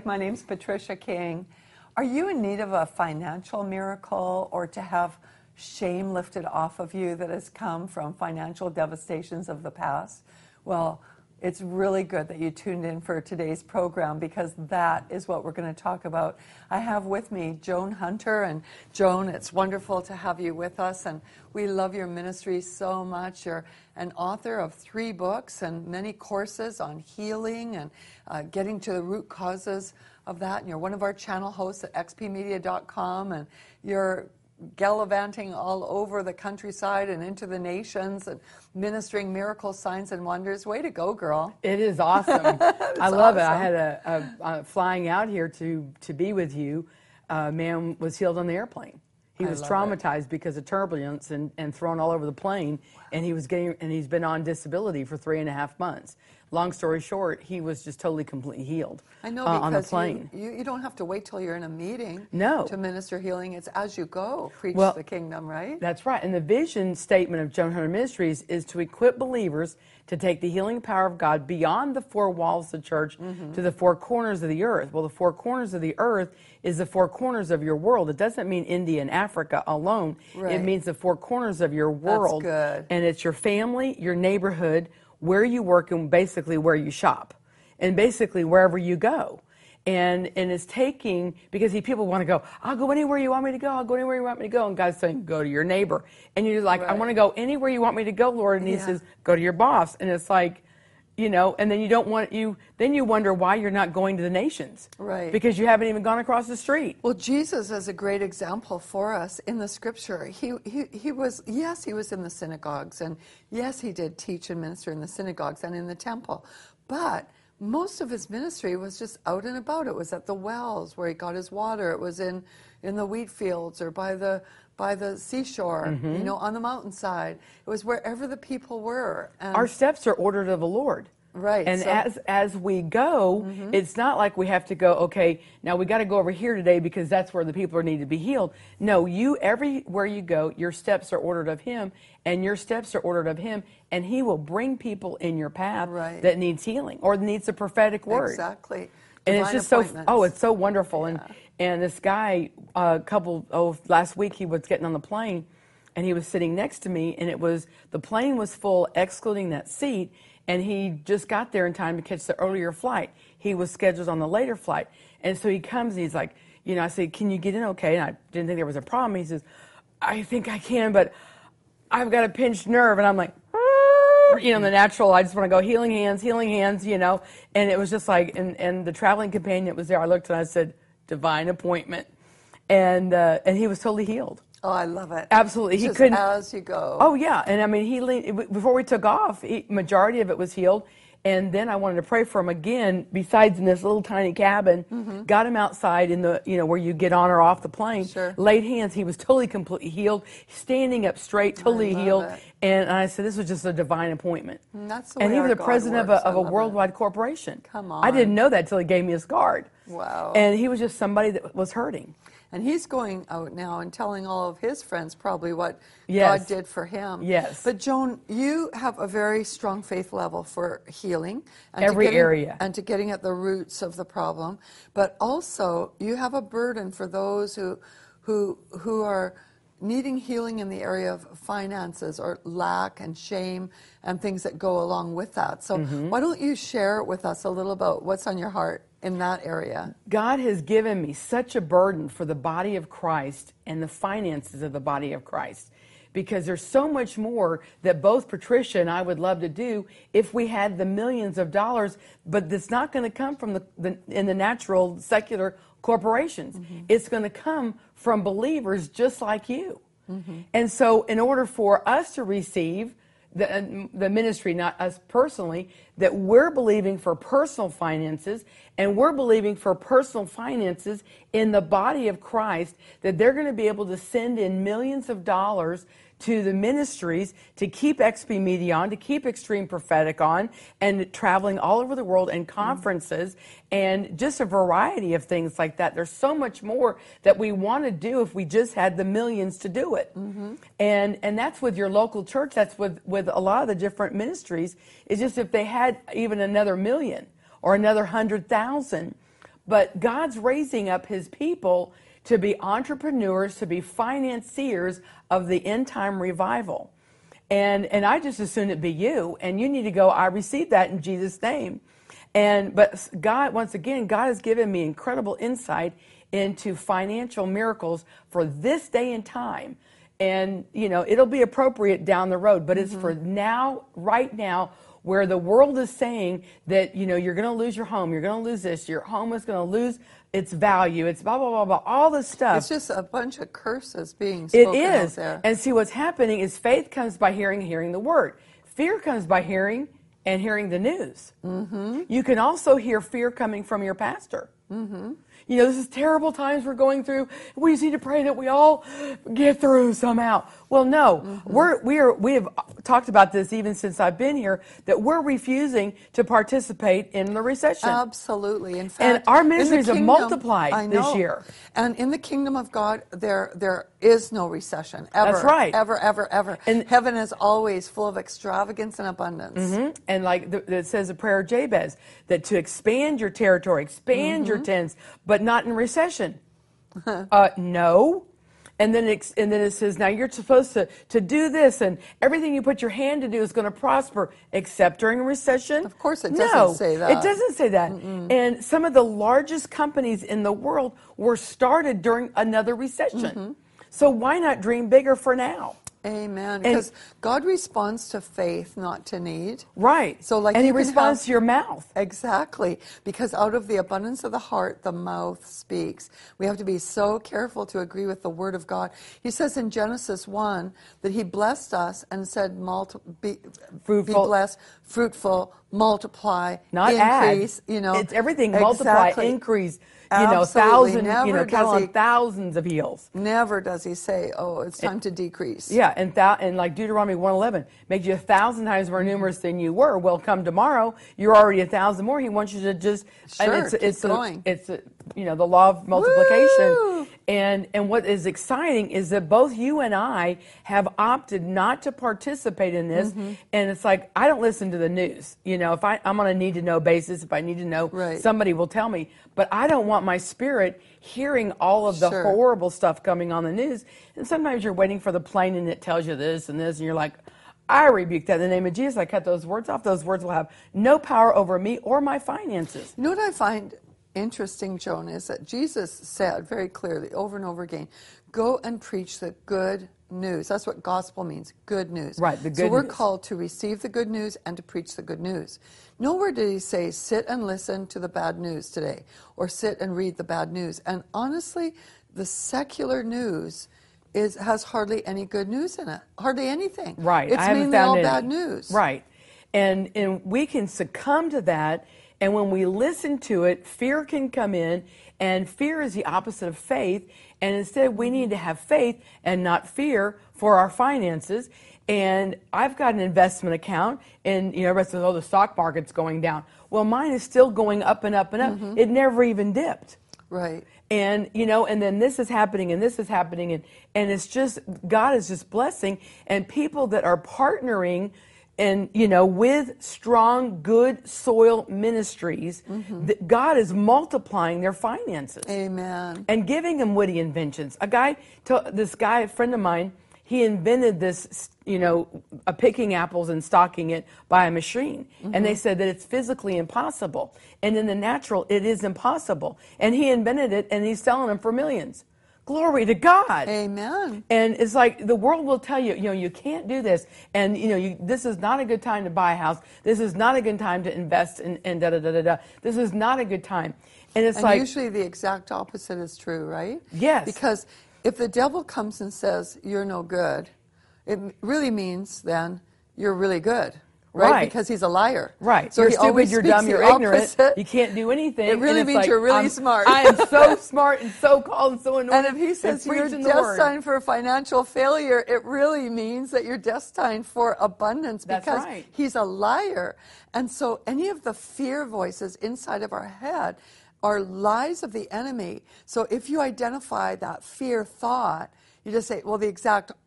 Music. My name's Patricia King. Are you in need of a financial miracle or to have shame lifted off of you that has come from financial devastations of the past? Well, it's really good that you tuned in for today's program because that is what we're going to talk about. I have with me Joan Hunter. And Joan, it's wonderful to have you with us, and we love your ministry so much. You're an author of 3 books and many courses on healing and getting to the root causes of that. And you're one of our channel hosts at xpmedia.com, and you're gallivanting all over the countryside and into the nations and ministering miracles, signs, and wonders. Way to go, girl. It is awesome. I love it. I had a flying out here to be with you. A man was healed on the airplane. He was traumatized because of turbulence and thrown all over the plane. Wow. And he's been on disability for 3.5 months. Long story short, he was just totally, completely healed. I know, on the because plane. You don't have to wait till you're in a meeting to minister healing. It's as you go, preach the kingdom, right? That's right. And the vision statement of Joan Hunter Ministries is to equip believers to take the healing power of God beyond the 4 walls of the church to the 4 corners of the earth. Well, the 4 corners of the earth is the 4 corners of your world. It doesn't mean India and Africa alone. Right. It means the 4 corners of your world. That's good. And it's your family, your neighborhood, where you work, and basically where you shop, and basically wherever you go. And it's taking, because people want to go, I'll go anywhere you want me to go, I'll go anywhere you want me to go. And God's saying, go to your neighbor. And you're like, right. I want to go anywhere you want me to go, Lord. And he says, go to your boss. And it's like, and then you wonder why you're not going to the nations. Right. Because you haven't even gone across the street. Well, Jesus is a great example for us in the scripture. He was in the synagogues, and yes, he did teach and minister in the synagogues and in the temple. But most of his ministry was just out and about. It was at the wells where he got his water. It was in the wheat fields or by the seashore, on the mountainside. It was wherever the people were. And our steps are ordered of the Lord. Right. And as we go, it's not like we have to go, okay, now we got to go over here today because that's where the people need to be healed. No, everywhere you go, your steps are ordered of him, and your steps are ordered of him, and he will bring people in your path that needs healing or needs a prophetic word. Exactly. And it's just it's so wonderful. Yeah. And this guy, last week he was getting on the plane, and he was sitting next to me, and the plane was full, excluding that seat, and he just got there in time to catch the earlier flight. He was scheduled on the later flight. And so he comes, and he's like, I said, can you get in okay? And I didn't think there was a problem. He says, I think I can, but I've got a pinched nerve. And I'm like, the natural, I just want to go healing hands, and it was just like, and the traveling companion that was there, I looked and I said, divine appointment, and he was totally healed. Oh, I love it. Absolutely. Just he couldn't, as you go. Oh, yeah. And I mean, before we took off, majority of it was healed. And then I wanted to pray for him again, besides in this little tiny cabin, got him outside in the, where you get on or off the plane, laid hands. He was totally, completely healed, standing up straight, totally healed. And I said, this was just a divine appointment. And that's the way he was the God president works. of a worldwide corporation. Come on. I didn't know that until he gave me his card. Wow. And he was just somebody that was hurting. And he's going out now and telling all of his friends probably what God did for him. Yes. But Joan, you have a very strong faith level for healing. And every area. And to getting at the roots of the problem. But also, you have a burden for those who are needing healing in the area of finances or lack and shame and things that go along with that. So why don't you share with us a little about what's on your heart in that area? God has given me such a burden for the body of Christ and the finances of the body of Christ, because there's so much more that both Patricia and I would love to do if we had the millions of dollars, but it's not going to come from in the natural secular corporations. It's going to come from believers just like you. And so in order for us to receive the ministry, not us personally, that we're believing for personal finances, and we're believing for personal finances in the body of Christ, that they're going to be able to send in millions of dollars to the ministries to keep XP Media on, to keep Extreme Prophetic on, and traveling all over the world and conferences and just a variety of things like that. There's so much more that we want to do if we just had the millions to do it. And that's with your local church. That's with a lot of the different ministries. It's just if they had even another million or another 100,000. But God's raising up his people to be entrepreneurs, to be financiers of the end time revival. And I just assume it be you, and you need to go, I receive that in Jesus' name. But God, once again, God has given me incredible insight into financial miracles for this day and time. And, it'll be appropriate down the road, but it's for now, right now, where the world is saying that, you're going to lose your home, you're going to lose this, your home is going to lose its value, it's blah, blah, blah, blah, all this stuff. It's just a bunch of curses being spoken out there. And see, what's happening is faith comes by hearing the word. Fear comes by hearing and hearing the news. Mm-hmm. You can also hear fear coming from your pastor. Mm-hmm. This is terrible times we're going through. We just need to pray that we all get through somehow. Well, no, we have talked about this even since I've been here, that we're refusing to participate in the recession. Absolutely. In fact, and our ministries have multiplied this year. And in the kingdom of God, there is no recession ever. That's right. Ever, ever, ever. And heaven is always full of extravagance and abundance. Mm-hmm. And it says the prayer of Jabez, that to expand your territory, expand your tents, but not in recession. No. And then it says, now you're supposed to do this, and everything you put your hand to do is going to prosper, except during a recession. Of course, it doesn't say that. It doesn't say that. Mm-mm. And some of the largest companies in the world were started during another recession. Mm-hmm. So why not dream bigger for now? Amen. Because God responds to faith, not to need. Right. So and he responds to your mouth. Exactly. Because out of the abundance of the heart, the mouth speaks. We have to be so careful to agree with the word of God. He says in Genesis 1 that he blessed us and said, be blessed, fruitful, multiply, not increase. Add. It's everything. Multiply, increase. Thousands on thousands of heels. Never does he say, "Oh, it's time to decrease." Yeah, and like Deuteronomy 1:11, make you 1,000 times more numerous than you were. Well, come tomorrow, you're already 1,000 more. He wants you to just it's going. It's the law of multiplication. Woo! And what is exciting is that both you and I have opted not to participate in this. Mm-hmm. And it's like, I don't listen to the news. If I'm on a need to know basis, if I need to know, somebody will tell me. But I don't want my spirit hearing all of the horrible stuff coming on the news. And sometimes you're waiting for the plane and it tells you this and this, and you're like, I rebuke that in the name of Jesus. I cut those words off. Those words will have no power over me or my finances. You know what I find interesting, Joan, is that Jesus said very clearly over and over again, go and preach the good news. That's what gospel means, good news. Right, the good news. So we're news. called to receive the good news and to preach the good news. Nowhere did he say, sit and listen to the bad news today, or sit and read the bad news. And honestly, the secular news has hardly any good news in it. Hardly anything. Right. It's mainly all bad news. Right. And we can succumb to that. And when we listen to it, fear can come in, and fear is the opposite of faith. And instead, we need to have faith and not fear for our finances. And I've got an investment account, and everybody says, "Oh, the stock market's going down." Well, mine is still going up and up and up. Mm-hmm. It never even dipped. Right. And and then this is happening, and this is happening, and it's just God is just blessing, and people that are partnering. And, with strong, good soil ministries, God is multiplying their finances. Amen. And giving them witty inventions. A friend of mine, he invented this, picking apples and stocking it by a machine. Mm-hmm. And they said that it's physically impossible. And in the natural, it is impossible. And he invented it, and he's selling them for millions. Glory to God. Amen. And it's like the world will tell you, you can't do this. And, this is not a good time to buy a house. This is not a good time to invest in da-da-da-da-da. This is not a good time. And it's like... usually the exact opposite is true, right? Yes. Because if the devil comes and says, you're no good, it really means then you're really good. Right? Because he's a liar. Right. So you're stupid, you're dumb, you're ignorant. You can't do anything. It really means you're really smart. I am so smart and so called and so anointed. And if he says you're destined for financial failure, it really means that you're destined for abundance because he's a liar. And so any of the fear voices inside of our head are lies of the enemy. So if you identify that fear thought, you just say, well, the exact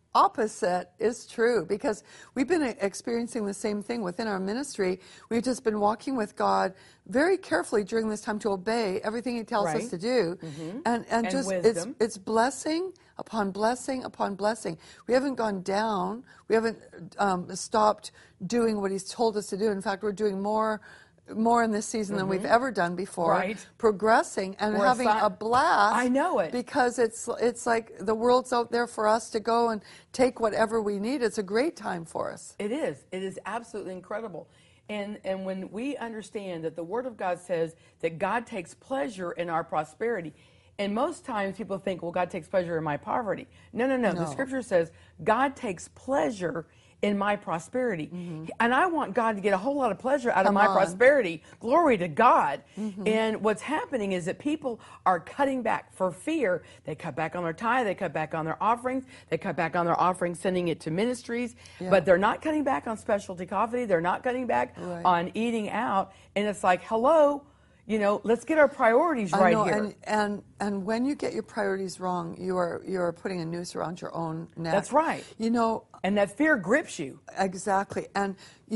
opposite is true, because we've been experiencing the same thing within our ministry. We've just been walking with God very carefully during this time to obey everything He tells us Right. to do, and just wisdom. it's blessing upon blessing upon blessing. We haven't gone down. We haven't stopped doing what He's told us to do. In fact, we're doing more in this season than we've ever done before. Right. Progressing and We're having a blast. I know it. Because it's like the world's out there for us to go and take whatever we need. It's a great time for us. It is. It is absolutely incredible. And when we understand that the Word of God says that God takes pleasure in our prosperity, and most times people think, well, God takes pleasure in my poverty. No. The Scripture says God takes pleasure in my prosperity. And I want God to get a whole lot of pleasure out of my prosperity. Glory to God. And what's happening is that people are cutting back for fear. They cut back on their tithe, they cut back on their offerings, they cut back on their offerings, sending it to ministries, but they're not cutting back on specialty coffee, they're not cutting back on eating out. And it's like, hello, let's get our priorities right here. And when you get your priorities wrong, you're putting a noose around your own neck. That's right. And that fear grips you. Exactly. And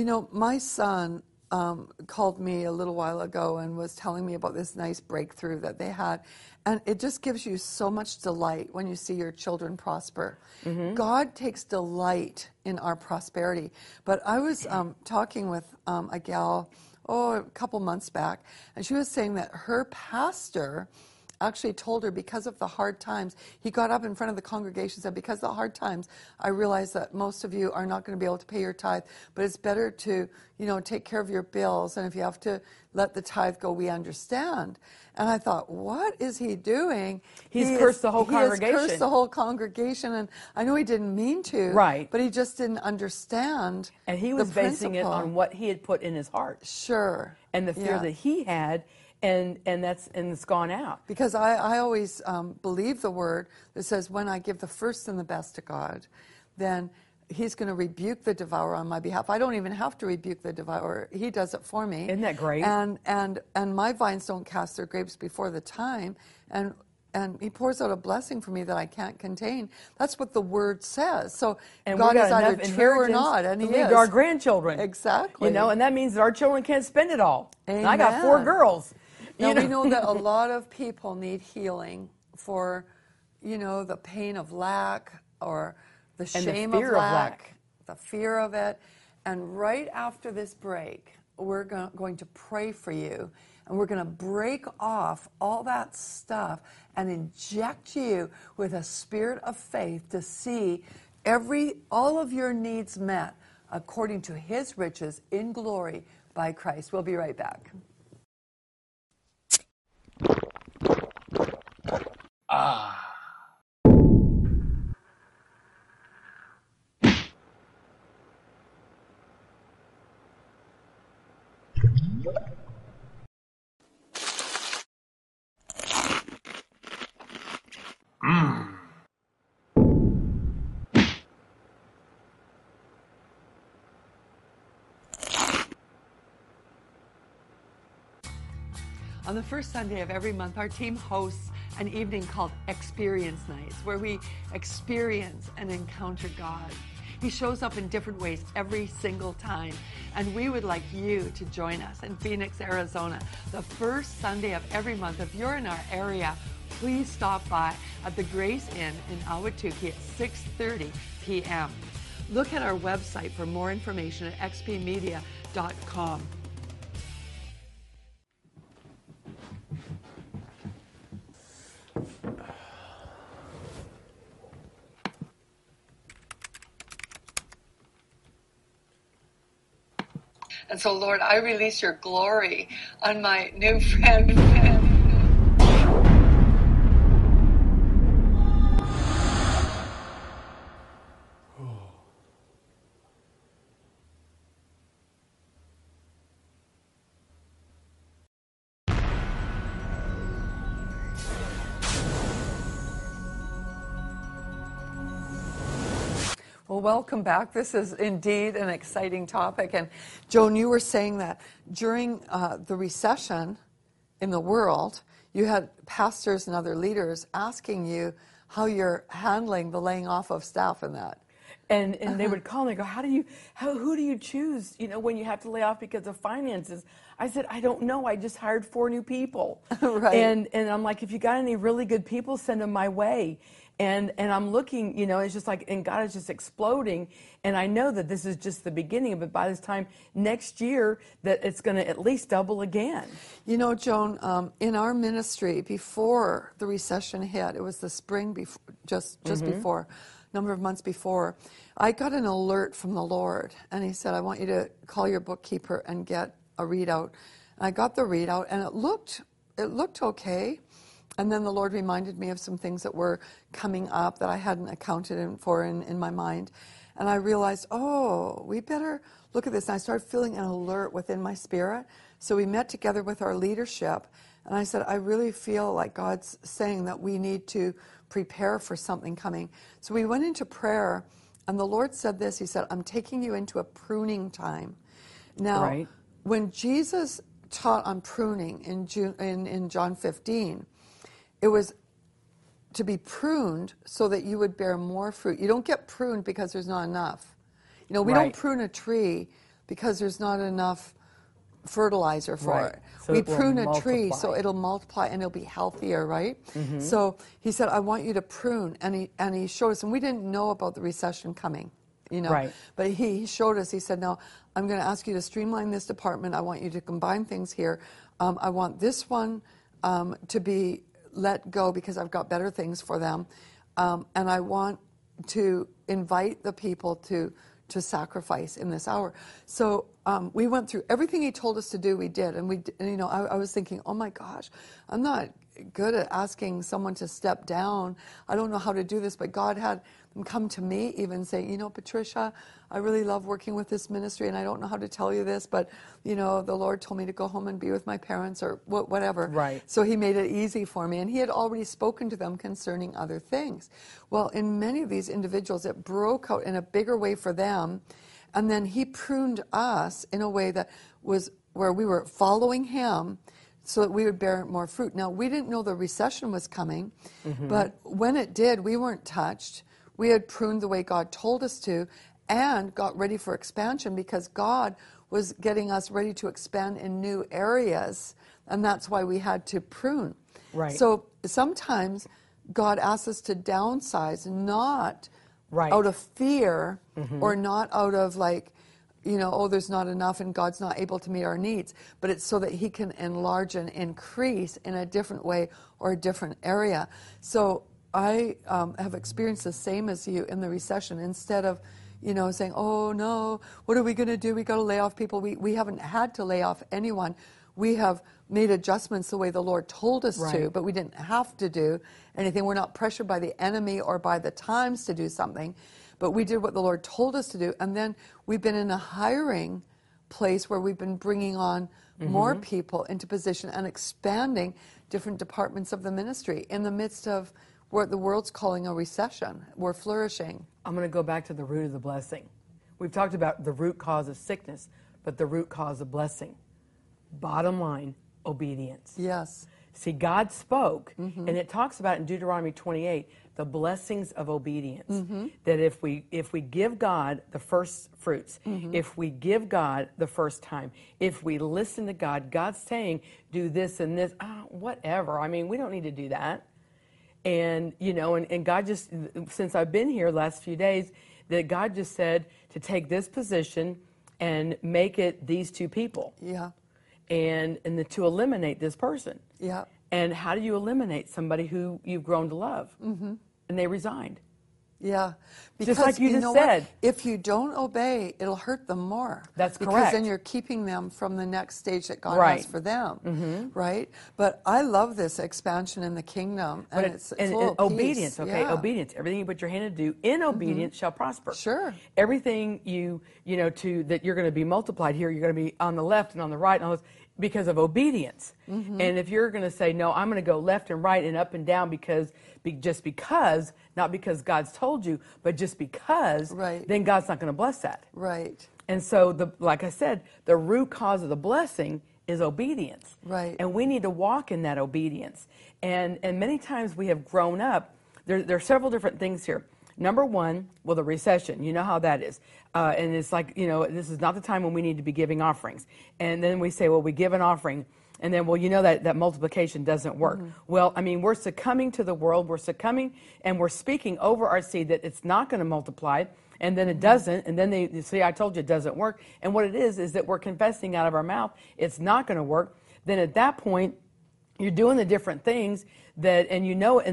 my son called me a little while ago and was telling me about this nice breakthrough that they had. And it just gives you so much delight when you see your children prosper. God takes delight in our prosperity. But I was talking with a gal a couple months back, and she was saying that her pastor actually told her, because of the hard times, he got up in front of the congregation and said, because of the hard times, I realize that most of you are not going to be able to pay your tithe, but it's better to, take care of your bills, and if you have to let the tithe go, we understand. And I thought, what is he doing? He's cursed the whole congregation. He has cursed the whole congregation, and I know he didn't mean to, right? But he just didn't understand. And he was basing it on what he had put in his heart. Sure. And the fear that he had. And it's gone out. Because I always believe the word that says, when I give the first and the best to God, then He's going to rebuke the devourer on my behalf. I don't even have to rebuke the devourer. He does it for me. Isn't that great? And my vines don't cast their grapes before the time. And He pours out a blessing for me that I can't contain. That's what the word says. So and God is either true or not, and He is. To our grandchildren. Exactly. And that means that our children can't spend it all. Amen. And I got 4 girls. Now, we know that a lot of people need healing for, the pain of lack or the shame of lack, the fear of it. And right after this break, we're going to pray for you, and we're going to break off all that stuff and inject you with a spirit of faith to see all of your needs met according to His riches in glory by Christ. We'll be right back. On the first Sunday of every month, our team hosts an evening called Experience Nights, where we experience and encounter God. He shows up in different ways every single time, and we would like you to join us in Phoenix, Arizona, the first Sunday of every month. If you're in our area, please stop by at the Grace Inn in Ahwatukee at 6:30 p.m. Look at our website for more information at xpmedia.com. And so, Lord, I release your glory on my new friend. Well, welcome back. This is indeed an exciting topic. And Joan, you were saying that during the recession in the world, you had pastors and other leaders asking you, how you're handling the laying off of staff and that. And they would call me and go, who do you choose, when you have to lay off because of finances? I said, I don't know. I just hired 4 new people. Right. And I'm like, if you got any really good people, send them my way. And I'm looking, it's just like, and God is just exploding. And I know that this is just the beginning, but by this time next year, that it's going to at least double again. Joan, in our ministry, before the recession hit, it was the spring before, just before, number of months before, I got an alert from the Lord, and he said, I want you to call your bookkeeper and get a readout. And I got the readout, and it looked okay. And then the Lord reminded me of some things that were coming up that I hadn't accounted for in my mind. And I realized, we better look at this. And I started feeling an alert within my spirit. So we met together with our leadership, and I said, I really feel like God's saying that we need to prepare for something coming. So we went into prayer, and the Lord said this. He said, I'm taking you into a pruning time. Now, when Jesus taught on pruning in John 15, it was to be pruned so that you would bear more fruit. You don't get pruned because there's not enough. We don't prune a tree because there's not enough fertilizer for it. So we prune a tree so it'll multiply and it'll be healthier, right? Mm-hmm. So he said, I want you to prune. And he showed us, and we didn't know about the recession coming, But he showed us, he said, no, I'm going to ask you to streamline this department. I want you to combine things here. I want this one to be let go because I've got better things for them. And I want to invite the people to sacrifice in this hour. So we went through everything he told us to do. We did, and I was thinking, oh my gosh, I'm not good at asking someone to step down. I don't know how to do this, but God had them come to me even saying, Patricia, I really love working with this ministry, and I don't know how to tell you this, but the Lord told me to go home and be with my parents or whatever. Right. So he made it easy for me, and he had already spoken to them concerning other things. Well, in many of these individuals, it broke out in a bigger way for them, and then he pruned us in a way that was where we were following him so that we would bear more fruit. Now, we didn't know the recession was coming, but when it did, we weren't touched. We had pruned the way God told us to and got ready for expansion because God was getting us ready to expand in new areas, and that's why we had to prune. Right. So sometimes God asks us to downsize, not out of fear or not out of there's not enough and God's not able to meet our needs, but it's so that he can enlarge and increase in a different way or a different area. So I have experienced the same as you in the recession. Instead of, saying, oh no, what are we going to do? We got to lay off people. We haven't had to lay off anyone. We have made adjustments the way the Lord told us to, but we didn't have to do anything. We're not pressured by the enemy or by the times to do something, but we did what the Lord told us to do. And then we've been in a hiring place where we've been bringing on more people into position and expanding different departments of the ministry in the midst of what the world's calling a recession. We're flourishing. I'm going to go back to the root of the blessing. We've talked about the root cause of sickness, but the root cause of blessing. Bottom line, obedience. Yes. See, God spoke, and it talks about in Deuteronomy 28, the blessings of obedience. That if we give God the first fruits, if we give God the first time, if we listen to God, God's saying, do this and this, whatever. I mean, we don't need to do that. And, and God just, since I've been here the last few days, that God just said to take this position and make it these 2 people. Yeah. And to eliminate this person. Yeah. And how do you eliminate somebody who you've grown to love? And they resigned. Yeah. Because, just like you just said. If you don't obey, it'll hurt them more. That's correct. Because then you're keeping them from the next stage that God has for them. Right? But I love this expansion in the kingdom. And it's full of obedience, peace. okay? Yeah. Obedience. Everything you put your hand to do in obedience shall prosper. Sure. Everything that you're going to be multiplied here, you're going to be on the left and on the right and all this, because of obedience. And if you're going to say, no, I'm going to go left and right and up and down just because, not because God's told you, but just because, then God's not going to bless that. Right. And so, like I said, the root cause of the blessing is obedience. Right. And we need to walk in that obedience. And many times we have grown up there are several different things here. Number one, well, the recession, you know how that is. And it's like, this is not the time when we need to be giving offerings. And then we say, well, we give an offering. And then, well, that multiplication doesn't work. Mm-hmm. Well, I mean, we're succumbing to the world. We're succumbing and we're speaking over our seed that it's not going to multiply. And then it doesn't. And then they say, I told you it doesn't work. And what it is that we're confessing out of our mouth it's not going to work. Then at that point, you're doing the different things that, and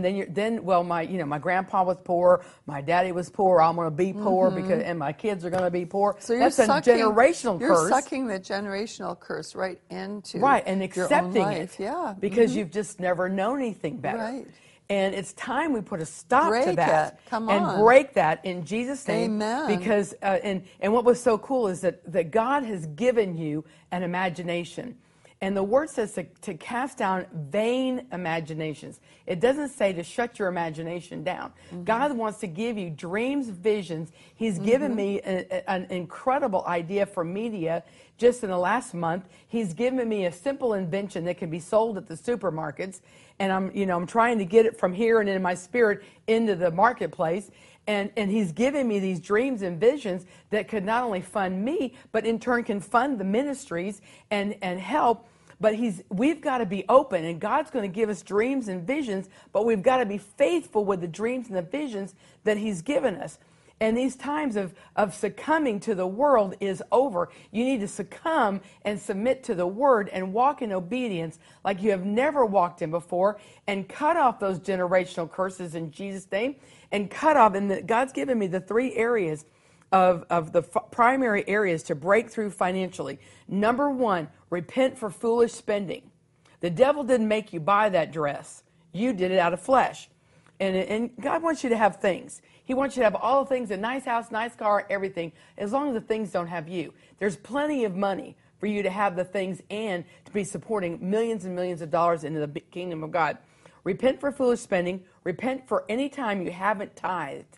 my grandpa was poor, my daddy was poor, I'm going to be poor and my kids are going to be poor. So that's a generational curse. You're sucking the generational curse right into and accepting your own life. it. Yeah. Because you've just never known anything better. Right. And it's time we put a stop to that. Come on. And break that in Jesus' name. Amen. Because, and what was so cool is that God has given you an imagination. And the word says to cast down vain imaginations. It doesn't say to shut your imagination down. Mm-hmm. God wants to give you dreams, visions. He's given me an incredible idea for media just in the last month. He's given me a simple invention that can be sold at the supermarkets. And I'm trying to get it from here and in my spirit into the marketplace. And he's given me these dreams and visions that could not only fund me, but in turn can fund the ministries and help. But we've got to be open, and God's going to give us dreams and visions, but we've got to be faithful with the dreams and the visions that he's given us. And these times of succumbing to the world is over. You need to succumb and submit to the word and walk in obedience like you have never walked in before, and cut off those generational curses in Jesus' name. And cut off, and God's given me the 3 areas of the primary areas to break through financially. Number 1, repent for foolish spending. The devil didn't make you buy that dress. You did it out of flesh. And God wants you to have things. He wants you to have all the things, a nice house, nice car, everything, as long as the things don't have you. There's plenty of money for you to have the things and to be supporting millions and millions of dollars into the kingdom of God. Repent for foolish spending. Repent for any time you haven't tithed.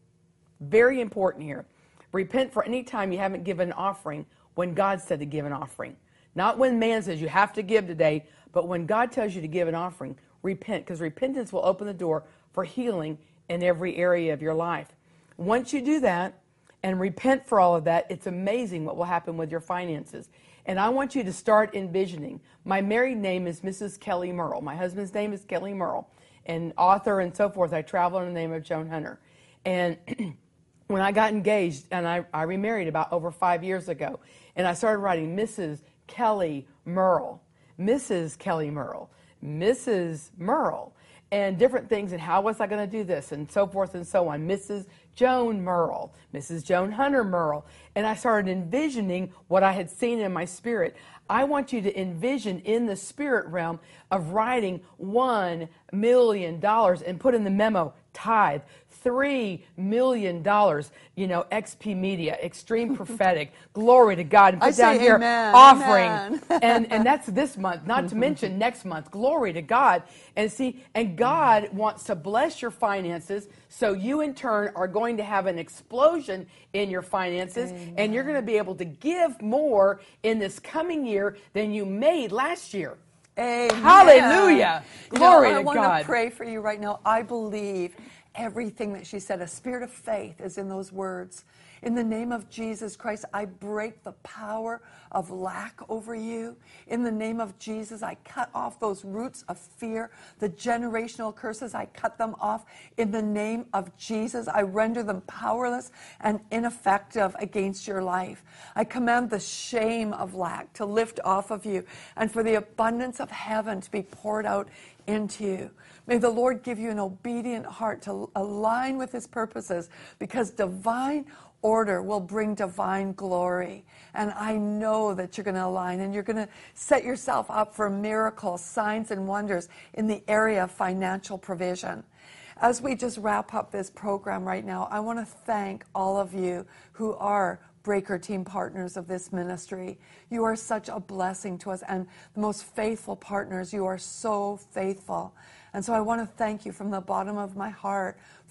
Very important here. Repent for any time you haven't given an offering when God said to give an offering. Not when man says you have to give today, but when God tells you to give an offering, repent, because repentance will open the door for healing in every area of your life. Once you do that and repent for all of that, it's amazing what will happen with your finances. And I want you to start envisioning. My married name is Mrs. Kelly Merle. My husband's name is Kelly Merle. And author and so forth, I travel in the name of Joan Hunter. And when I got engaged, and I remarried about over 5 years ago, and I started writing Mrs. Kelly Merle, Mrs. Kelly Merle, Mrs. Merle, and different things, and how was I going to do this, and so forth and so on. Mrs. Joan Merle, Mrs. Joan Hunter Merle. And I started envisioning what I had seen in my spirit. I want you to envision in the spirit realm of writing $1 million and put in the memo, tithe, $3 million, XP Media, Extreme Prophetic, glory to God, and put down here, amen, offering. amen. And that's this month, not to mention next month, glory to God. And God wants to bless your finances, so you in turn are going to have an explosion in your finances, amen. And you're going to be able to give more in this coming year than you made last year. Amen. Hallelujah. Glory to God. I want to pray for you right now. I believe everything that she said. A spirit of faith is in those words. In the name of Jesus Christ, I break the power of lack over you. In the name of Jesus, I cut off those roots of fear, the generational curses, I cut them off. In the name of Jesus, I render them powerless and ineffective against your life. I command the shame of lack to lift off of you and for the abundance of heaven to be poured out into you. May the Lord give you an obedient heart to align with his purposes, because divine order will bring divine glory. And I know that you're going to align, and you're going to set yourself up for miracles, signs, and wonders in the area of financial provision. As we just wrap up this program right now, I want to thank all of you who are Breaker Team partners of this ministry. You are such a blessing to us, and the most faithful partners. You are so faithful. And so I want to thank you from the bottom of my heart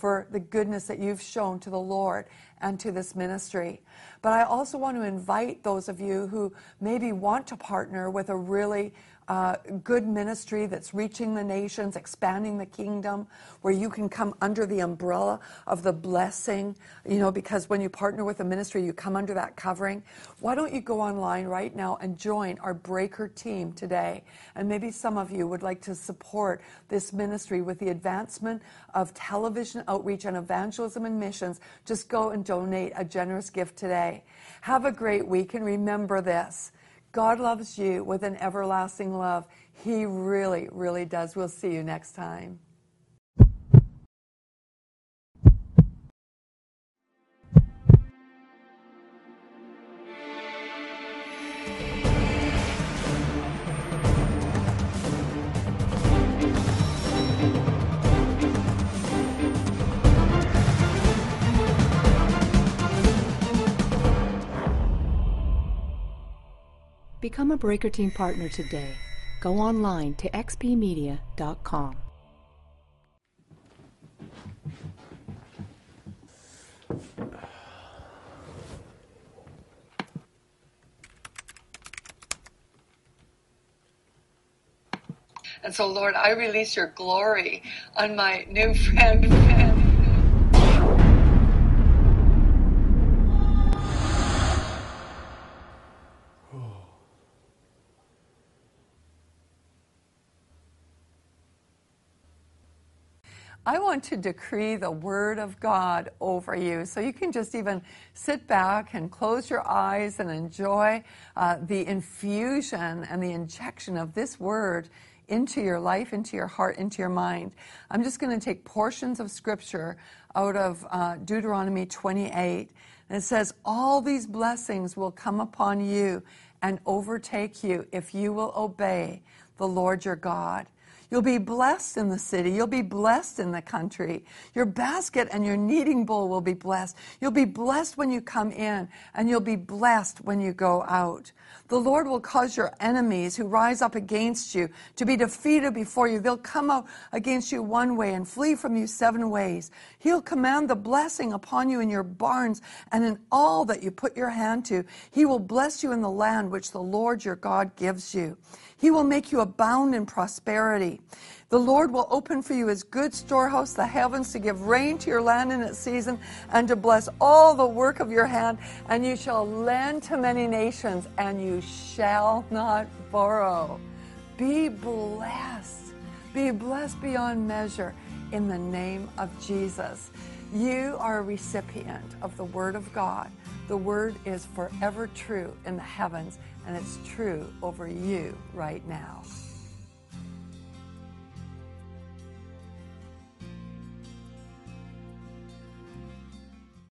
for the goodness that you've shown to the Lord and to this ministry. But I also want to invite those of you who maybe want to partner with a really good ministry that's reaching the nations, expanding the kingdom, where you can come under the umbrella of the blessing, because when you partner with a ministry, you come under that covering. Why don't you go online right now and join our Breaker team today? And maybe some of you would like to support this ministry with the advancement of television outreach and evangelism and missions. Just go and donate a generous gift today. Have a great week, and remember this: God loves you with an everlasting love. He really, really does. We'll see you next time. Become a Breaker Team partner today. Go online to xpmedia.com. And so, Lord, I release your glory on my new friend. I want to decree the word of God over you. So you can just even sit back and close your eyes and enjoy the infusion and the injection of this word into your life, into your heart, into your mind. I'm just going to take portions of scripture out of Deuteronomy 28. And it says, all these blessings will come upon you and overtake you if you will obey the Lord your God. You'll be blessed in the city. You'll be blessed in the country. Your basket and your kneading bowl will be blessed. You'll be blessed when you come in, and you'll be blessed when you go out. The Lord will cause your enemies who rise up against you to be defeated before you. They'll come out against you one way and flee from you 7 ways. He'll command the blessing upon you in your barns and in all that you put your hand to. He will bless you in the land which the Lord your God gives you. He will make you abound in prosperity. The Lord will open for you his good storehouse, the heavens, to give rain to your land in its season, and to bless all the work of your hand. And you shall lend to many nations, and you shall not borrow. Be blessed. Be blessed beyond measure in the name of Jesus. You are a recipient of the Word of God. The Word is forever true in the heavens, and it's true over you right now.